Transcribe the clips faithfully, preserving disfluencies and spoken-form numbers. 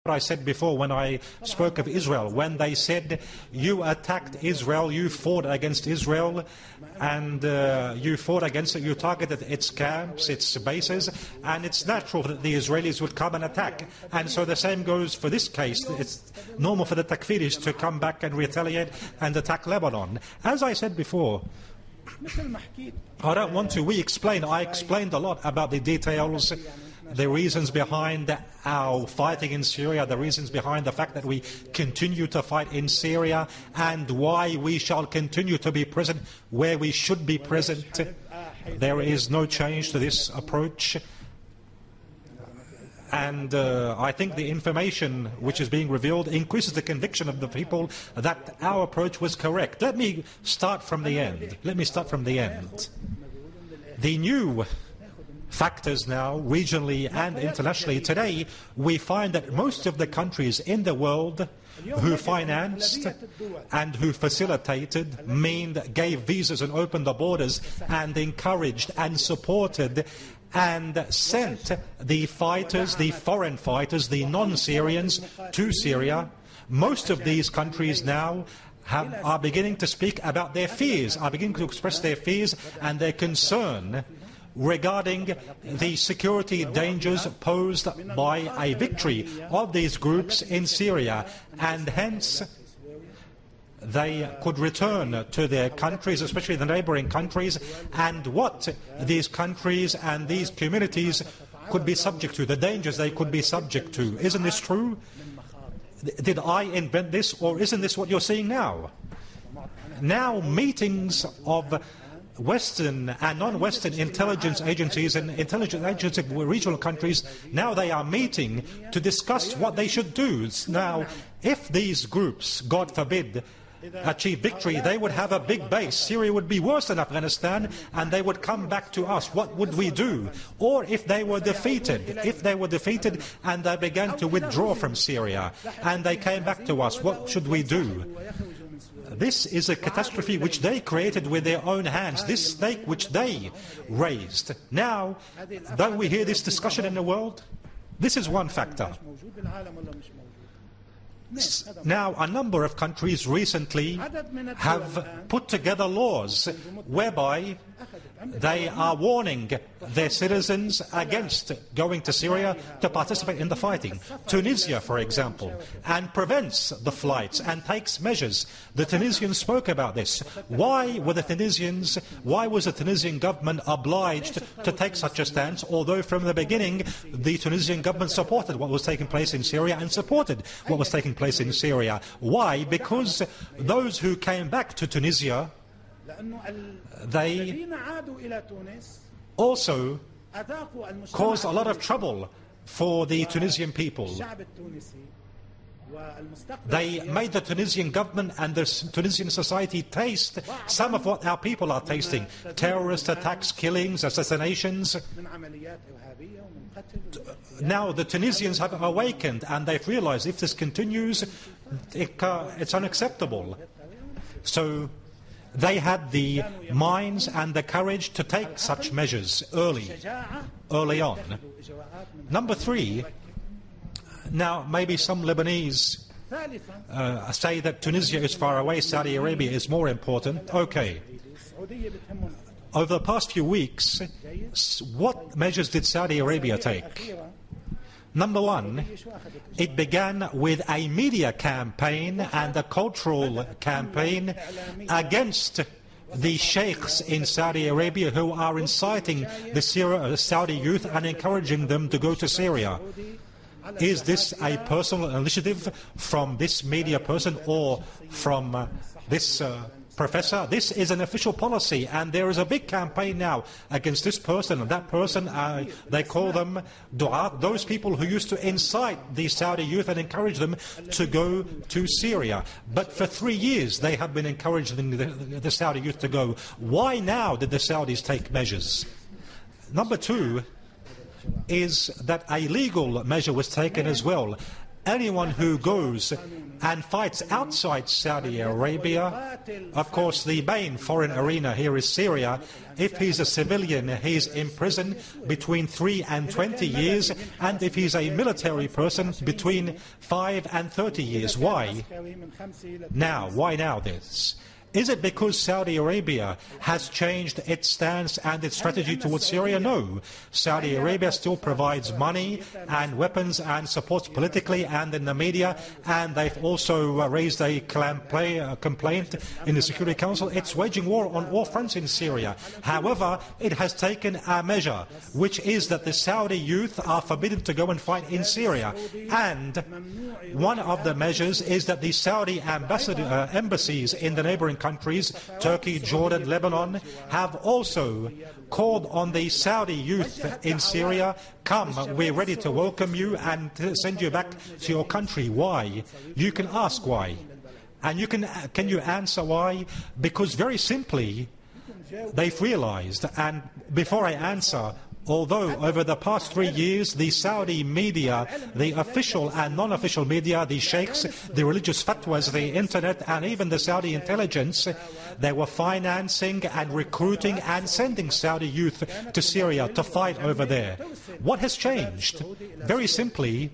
I said before when I spoke of Israel, when they said you attacked Israel, you fought against Israel, and uh, you fought against it, you targeted its camps, its bases, and it's natural that the Israelis would come and attack. And so the same goes for this case. It's normal for the Takfiris to come back and retaliate and attack Lebanon. As I said before, I don't want to re-explain. I explained a lot about the details, the reasons behind our fighting in Syria, the reasons behind the fact that we continue to fight in Syria, and why we shall continue to be present where we should be present. There is no change to this approach. And uh, I think the information which is being revealed increases the conviction of the people that our approach was correct. Let me start from the end. Let me start from the end. The new factors now, regionally and internationally, today we find that most of the countries in the world who financed and who facilitated, mean, gave visas and opened the borders and encouraged and supported and sent the fighters, the foreign fighters, the non-Syrians to Syria, most of these countries now have, are beginning to speak about their fears, are beginning to express their fears and their concern regarding the security dangers posed by a victory of these groups in Syria, and hence they could return to their countries, especially the neighboring countries, and what these countries and these communities could be subject to, the dangers they could be subject to. Isn't this true? Did I invent this, or isn't this what you're seeing now? Now meetings of Western and non-Western intelligence agencies and intelligence agencies of regional countries, now they are meeting to discuss what they should do. Now, if these groups, God forbid, achieve victory, they would have a big base. Syria would be worse than Afghanistan, and they would come back to us. What would we do? Or if they were defeated, if they were defeated and they began to withdraw from Syria, and they came back to us, what should we do? This is a catastrophe which they created with their own hands, this stake which they raised. Now, don't we hear this discussion in the world? This is one factor. Now, a number of countries recently have put together laws whereby they are warning their citizens against going to Syria to participate in the fighting. Tunisia, for example, and prevents the flights and takes measures. The Tunisians spoke about this. Why were the Tunisians, why was the Tunisian government obliged to take such a stance, although from the beginning the Tunisian government supported what was taking place in Syria and supported what was taking place in Syria? Why? Because those who came back to Tunisia, they also caused a lot of trouble for the Tunisian people. They made the Tunisian government and the Tunisian society taste some of what our people are tasting: terrorist attacks, killings, assassinations. Now the Tunisians have awakened and they've realized if this continues, it, uh, it's unacceptable. So they had the minds and the courage to take such measures early, early on. Number three, now maybe some Lebanese uh, say that Tunisia is far away, Saudi Arabia is more important. Okay. Over the past few weeks, what measures did Saudi Arabia take? Number one, it began with a media campaign and a cultural campaign against the sheikhs in Saudi Arabia who are inciting the Saudi youth and encouraging them to go to Syria. Is this a personal initiative from this media person or from uh, this uh, professor? This is an official policy, and there is a big campaign now against this person and that person. Uh, they call them du'at, those people who used to incite the Saudi youth and encourage them to go to Syria. But for three years they have been encouraging the, the Saudi youth to go. Why now did the Saudis take measures? Number two is that a legal measure was taken as well. anyone who goes and fights outside Saudi Arabia, of course the main foreign arena here is Syria. If he's a civilian, he's in prison between three and twenty years, and if he's a military person, between five and thirty years. Why? Now, why now this? Is it because Saudi Arabia has changed its stance and its strategy towards Syria? No. Saudi Arabia still provides money and weapons and supports politically and in the media, and they've also uh, raised a complaint in the Security Council. It's waging war on all fronts in Syria. However, it has taken a measure, which is that the Saudi youth are forbidden to go and fight in Syria. And one of the measures is that the Saudi ambassador, uh, embassies in the neighboring countries, Turkey, Jordan, Lebanon, have also called on the Saudi youth in Syria, come, we're ready to welcome you and to send you back to your country. Why? You can ask why. And you can, can you answer why? Because very simply, they've realized, and before I answer, although over the past three years, the Saudi media, the official and non-official media, the sheikhs, the religious fatwas, the internet, and even the Saudi intelligence, they were financing and recruiting and sending Saudi youth to Syria to fight over there. What has changed? Very simply,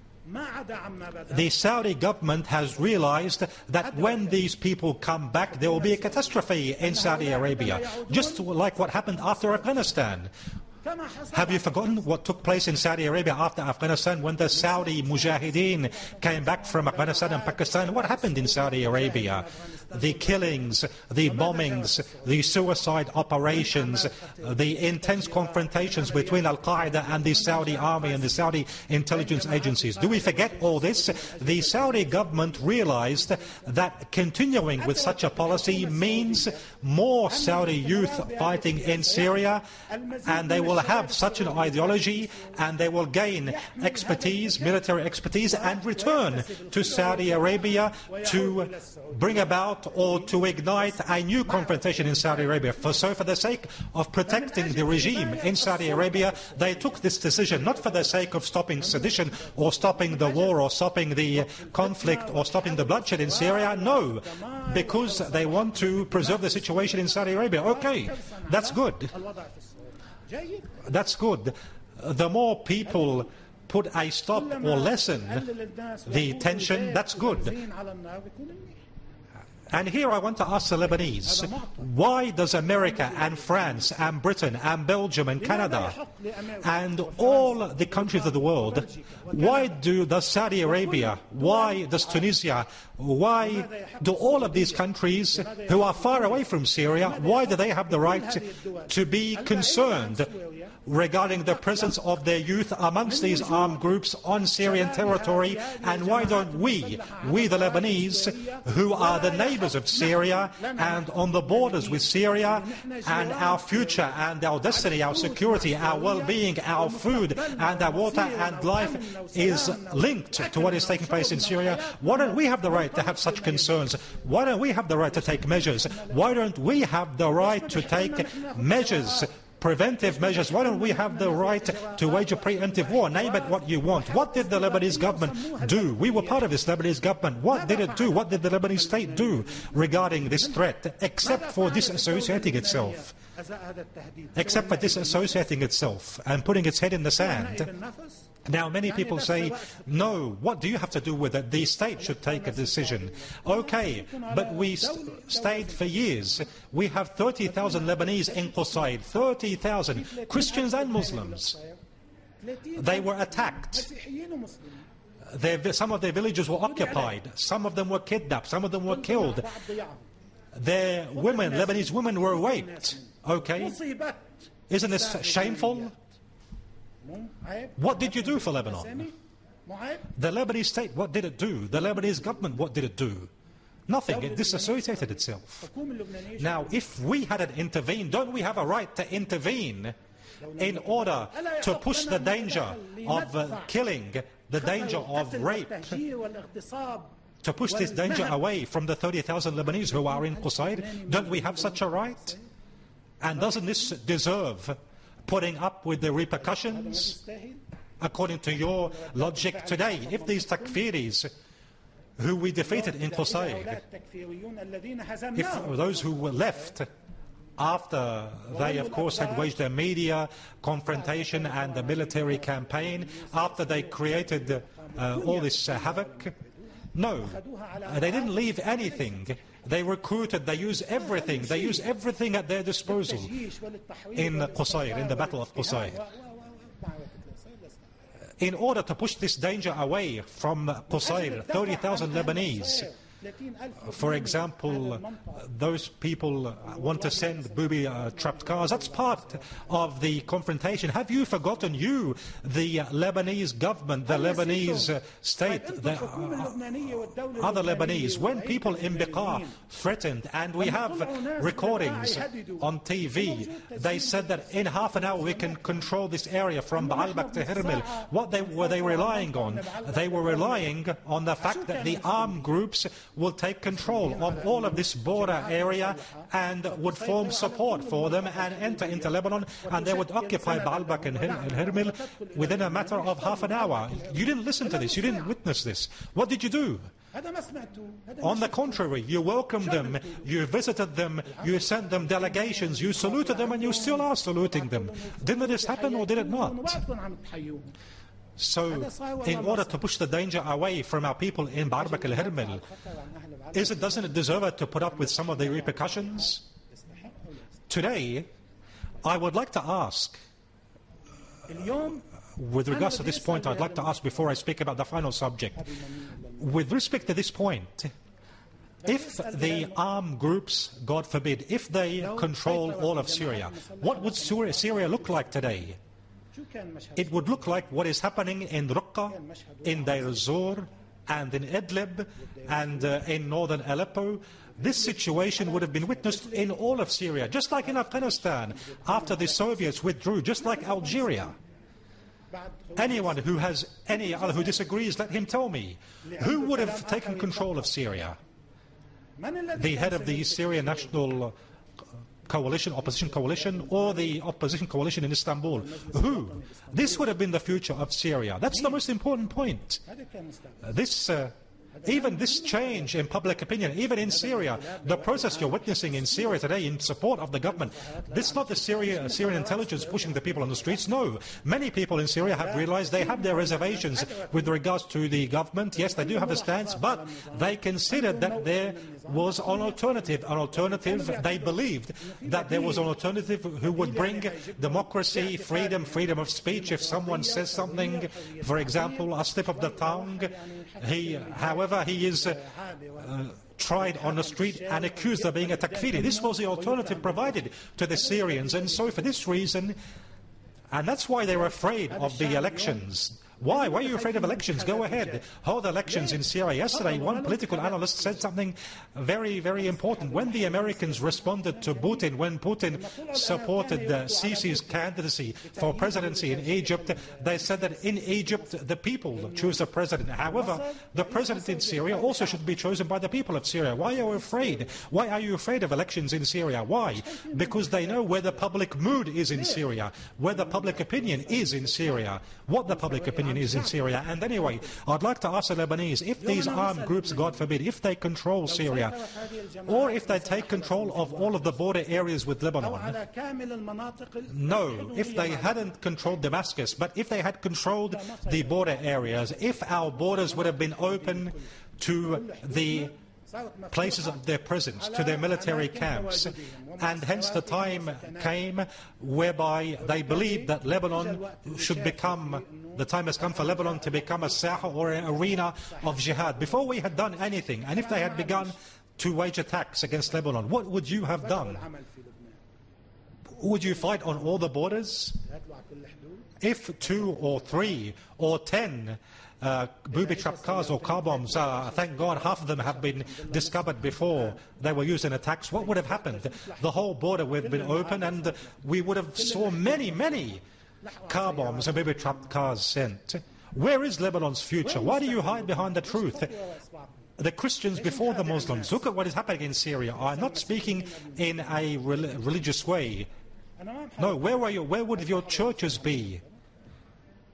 the Saudi government has realized that when these people come back, there will be a catastrophe in Saudi Arabia, just like what happened after Afghanistan. Have you forgotten what took place in Saudi Arabia after Afghanistan when the Saudi Mujahideen came back from Afghanistan and Pakistan? What happened in Saudi Arabia? The killings, the bombings, the suicide operations, the intense confrontations between Al-Qaeda and the Saudi army and the Saudi intelligence agencies. Do we forget all this? The Saudi government realized that continuing with such a policy means more Saudi youth fighting in Syria, and they will have such an ideology and they will gain expertise, military expertise, and return to Saudi Arabia to bring about or to ignite a new confrontation in Saudi Arabia. For, so for the sake of protecting the regime in Saudi Arabia, they took this decision not for the sake of stopping sedition or stopping the war or stopping the conflict or stopping the bloodshed in Syria. No, because they want to preserve the situation in Saudi Arabia. Okay, that's good. That's good. The more people put a stop or lessen the tension, that's good. And here I want to ask the Lebanese, why does America and France and Britain and Belgium and Canada and all the countries of the world, why do does Saudi Arabia, why does Tunisia, why do all of these countries who are far away from Syria, why do they have the right to be concerned regarding the presence of their youth amongst these armed groups on Syrian territory? And why don't we, we the Lebanese, who are the neighbors of Syria and on the borders with Syria, and our future and our destiny, our security, our well-being, our food and our water and life is linked to what is taking place in Syria, why don't we have the right to have such concerns? Why don't we have the right to take measures? Why don't we have the right to take measures, preventive measures? Why don't we have the right to wage a preemptive war? Name it what you want. What did the Lebanese government do? We were part of this Lebanese government. What did it do? What did the Lebanese state do regarding this threat, except for disassociating itself? Except for disassociating itself and putting its head in the sand. Now, many people say, no, what do you have to do with it? The state should take a decision. Okay, but we st stayed for years. We have thirty thousand Lebanese in Qusayr, thirty thousand, Christians and Muslims. They were attacked. Their, some of their villages were occupied. Some of them were kidnapped. Some of them were killed. Their women, Lebanese women, were raped. Okay, isn't this shameful? What did you do for Lebanon? The Lebanese state, what did it do? The Lebanese government, what did it do? Nothing. It disassociated itself. Now, if we hadn't intervened, don't we have a right to intervene in order to push the danger of uh, killing, the danger of rape, to push this danger away from the thirty thousand Lebanese who are in Qusayr? Don't we have such a right? And doesn't this deserve putting up with the repercussions? according to your logic today, if these takfiris who we defeated in Qusayr, if those who were left after they, of course, had waged their media confrontation and the military campaign, after they created uh, all this uh, havoc, no, they didn't leave anything. They recruited, they used everything, they used everything at their disposal in Qusayr, in the Battle of Qusayr, in order to push this danger away from Qusayr. thirty thousand Lebanese, for example, those people want to send booby-trapped cars. That's part of the confrontation. Have you forgotten, you, the Lebanese government, the Lebanese uh, state, the uh, other Lebanese, when people in Beqa threatened, and we have recordings on T V, they said that in half an hour we can control this area from Baalbek to Hermel. What they, were they relying on? They were relying on the fact that the armed groups will take control of all of this border area and would form support for them and enter into Lebanon, and they would occupy Baalbek and Hermel within a matter of half an hour. You didn't listen to this, you didn't witness this. What did you do? On the contrary, you welcomed them, you visited them, you sent them delegations, you saluted them, and you still are saluting them. Didn't this happen or did it not? So, in order to push the danger away from our people in Baalbek al-Hermel, is it, doesn't it deserve it to put up with some of the repercussions? Today, I would like to ask, with regards to this point, I'd like to ask before I speak about the final subject, with respect to this point, if the armed groups, God forbid, if they control all of Syria, what would Syria look like today? It would look like what is happening in Raqqa, in Deir ez-Zor, and in Idlib, and uh, in northern Aleppo. This situation would have been witnessed in all of Syria, just like in Afghanistan, after the Soviets withdrew, just like Algeria. Anyone who has any other who disagrees, let him tell me. Who would have taken control of Syria? The head of the Syrian National Coalition, opposition coalition, or the opposition coalition in Istanbul? Who? This would have been the future of Syria. That's the most important point. Uh, this, uh, even this change in public opinion, even in Syria, the process you're witnessing in Syria today in support of the government, this is not the Syria, Syrian intelligence pushing the people on the streets. No, many people in Syria have realized they have their reservations with regards to the government. Yes, they do have a stance, but they considered that there was an alternative. An alternative, they believed that there was an alternative who would bring democracy, freedom, freedom of speech. If someone says something, for example, a slip of the tongue, he, however, he is uh, uh, tried on the street and accused of being a takfiri. This was the alternative provided to the Syrians, and so for this reason, and that's why they were afraid of the elections. Why? Why are you afraid of elections? Go ahead. Hold elections in Syria. Yesterday, one political analyst said something very, very important. When the Americans responded to Putin, when Putin supported uh, Sisi's candidacy for presidency in Egypt, they said that in Egypt, the people choose the president. However, the president in Syria also should be chosen by the people of Syria. Why are you afraid? Why are you afraid of elections in Syria? Why? Because they know where the public mood is in Syria, where the public opinion is in Syria, what the public opinion is in Syria. And anyway, I'd like to ask the Lebanese, if these armed groups, God forbid, if they control Syria, or if they take control of all of the border areas with Lebanon, no, if they hadn't controlled Damascus, but if they had controlled the border areas, if our borders would have been open to the places of their presence, to their military camps, and hence the time came whereby they believed that Lebanon should become, the time has come for Lebanon to become a saha, or an arena of jihad. Before we had done anything, and if they had begun to wage attacks against Lebanon, what would you have done? Would you fight on all the borders? If two or three or ten Uh, booby-trapped cars or car bombs, uh, thank God half of them have been discovered before they were used in attacks, what would have happened? The whole border would have been open, and uh, we would have saw many, many car bombs and booby-trapped cars sent. Where is Lebanon's future? Why do you hide behind the truth? The Christians before the Muslims, look at what is happening in Syria. I'm not speaking in a re religious way. No, where, were you, where would your churches be?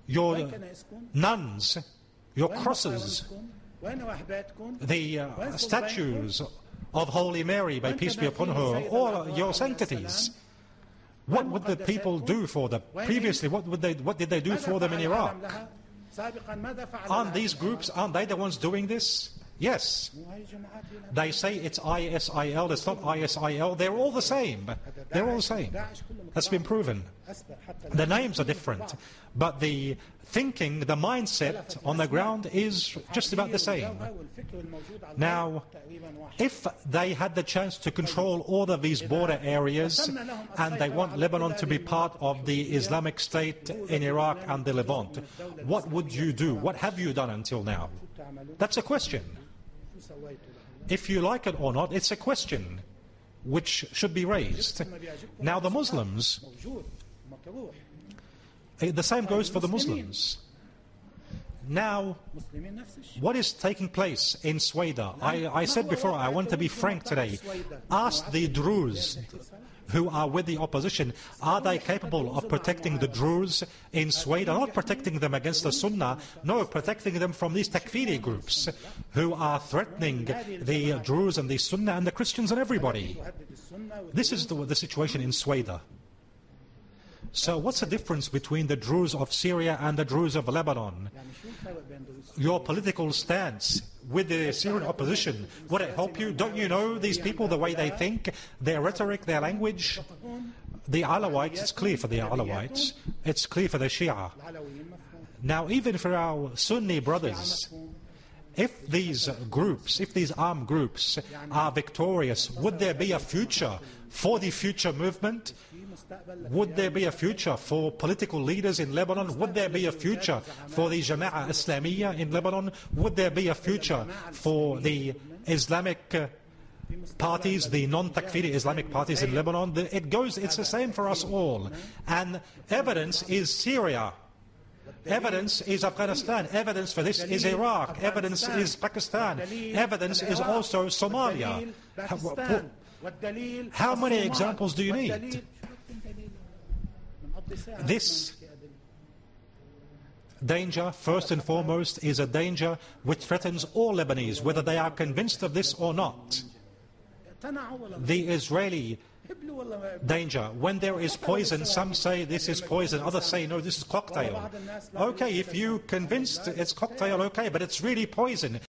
your nuns, your crosses, the uh, statues of Holy Mary, may peace be upon her, or your sanctities. What would the people do for them? Previously, what, would they, what did they do for them in Iraq? Aren't these groups, aren't they the ones doing this? Yes. They say it's I S I L, it's not I S I L. They're all the same. They're all the same. That's been proven. The names are different, but the thinking, the mindset on the ground is just about the same. Now, if they had the chance to control all of these border areas and they want Lebanon to be part of the Islamic State in Iraq and the Levant, what would you do? What have you done until now? That's a question. If you like it or not, it's a question which should be raised. Now the Muslims, the same goes for the Muslims. Now, what is taking place in Sweda? I, I said before, I want to be frank today. Ask the Druze who are with the opposition, are they capable of protecting the Druze in Sweden? Not protecting them against the Sunnah, no, protecting them from these Takfiri groups who are threatening the Druze and the Sunnah and the Christians and everybody. This is the, the situation in Sweden. So what's the difference between the Druze of Syria and the Druze of Lebanon? Your political stance with the Syrian opposition, would it help you? Don't you know these people, the way they think, their rhetoric, their language? The Alawites, it's clear for the Alawites, it's clear for the Shia. Now even for our Sunni brothers, if these groups, if these armed groups are victorious, would there be a future for the future movement? Would there be a future for political leaders in Lebanon? Would there be a future for the Jama'ah Islamiyya in Lebanon? Would there be a future for the Islamic uh, parties, the non-Takfiri Islamic parties in Lebanon? It goes, it's the same for us all. And evidence is Syria. Evidence is Afghanistan. Evidence for this is Iraq. Evidence is Pakistan. Evidence is also Somalia. How, how many examples do you need? This danger, first and foremost, is a danger which threatens all Lebanese, whether they are convinced of this or not. The Israeli danger, when there is poison, some say this is poison, others say no, this is cocktail. Okay, if you convinced it's cocktail, okay, but it's really poison.